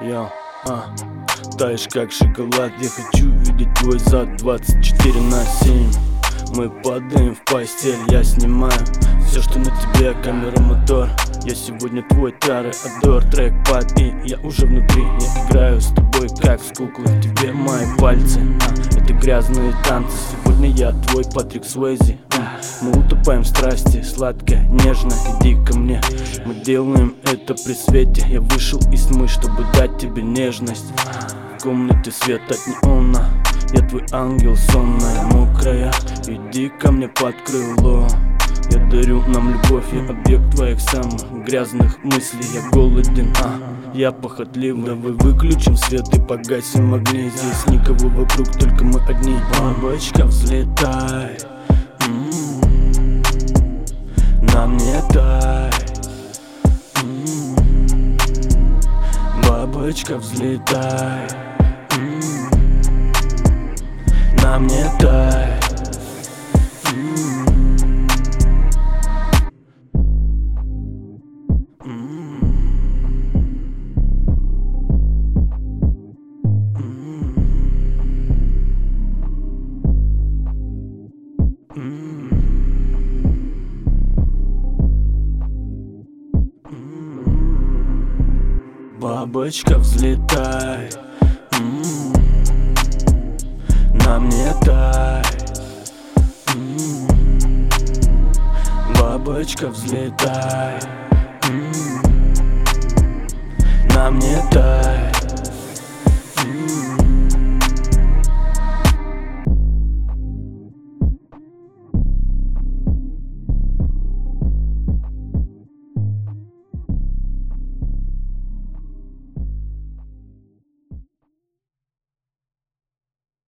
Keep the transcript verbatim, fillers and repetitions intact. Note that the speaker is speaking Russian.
Йо, а, таешь как шоколад. Я хочу видеть твой зад двадцать четыре на семь. Мы падаем в постель, я снимаю все, что на тебе, камера, мотор. Я сегодня твой Тореадор, трекпад, и я уже внутри. Я играю с тобой как с куклой, в тебе мои пальцы, а, это грязные танцы. Сегодня я твой Патрик Суэйзи, а, мы утопаем в страсти, сладко, нежно, иди ко мне. Мы делаем это при свете, я вышел из тьмы, чтобы дать тебе нежность. В комнате свет от неона, я твой ангел, сонная, мокрая. Иди ко мне под крыло, я дарю нам любовь, я объект твоих самых грязных мыслей. Я голоден, а я похотлив. Давай выключим свет и погасим огни. Здесь никого вокруг, только мы одни. Бабочка, взлетай, м-м-м, на мне дай, м-м-м, бабочка, взлетай, м-м-м, на мне дай. Бабочка, взлетай, м-м-м, на мне дай, м-м-м, бабочка, взлетай, м-м-м, на мне дай.